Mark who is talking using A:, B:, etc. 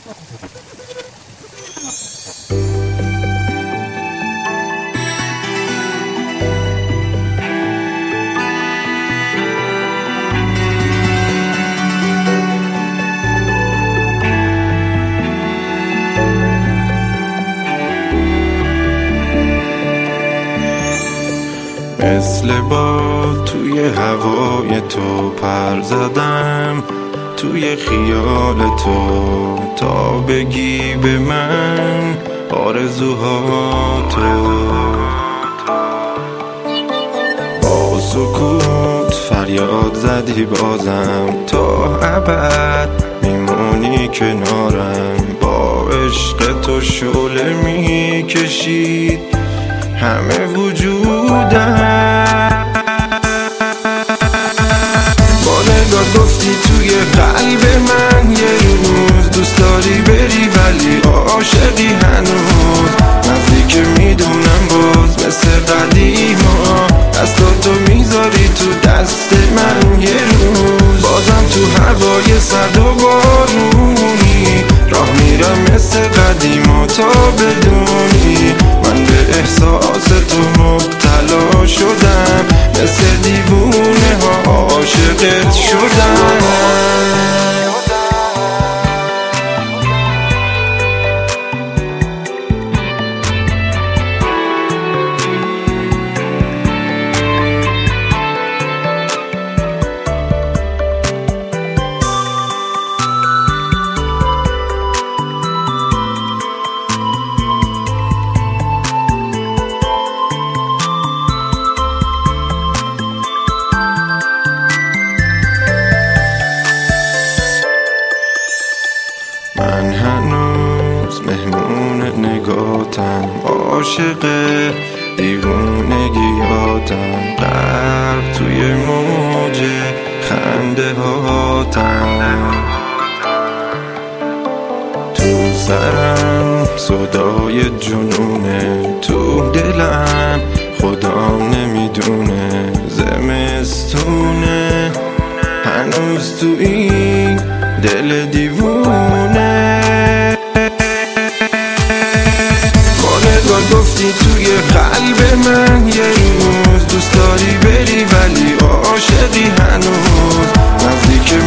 A: مثل باد توی هوای تو پر زدم، توی خیال تو تا بگی به من آرزوهاتو. با سکوت فریاد زدی بازم، تا ابد میمونی کنارم. با عشق تو شعله میکشید همه وجودم. با نگاه گفتی توی قلب من یه روز دوست داری بری ولی عاشقی هنوز. نزدیک میدونم باز مثل قدیما، دستاتو میذاری تو دست من یه روز. بازم تو هوای سرد و بارونی راه میرم مثل قدیما تا بدونی من به احساس تو مبتلا شدم. مثل دیوونه ها عاشقت شدم. من هنوز مهمون نگاتم، عاشق دیوونگیاتم، غرق توی موج خنده هاتم. تو سرم صدای جنونه، تو دلم خدام نمیدونه زمستونه. هنوز تو این دل دیوونه. با نگاه گفتی توی قلب من یه روز دوست داری بری ولی عاشقی هنوز. نزدیک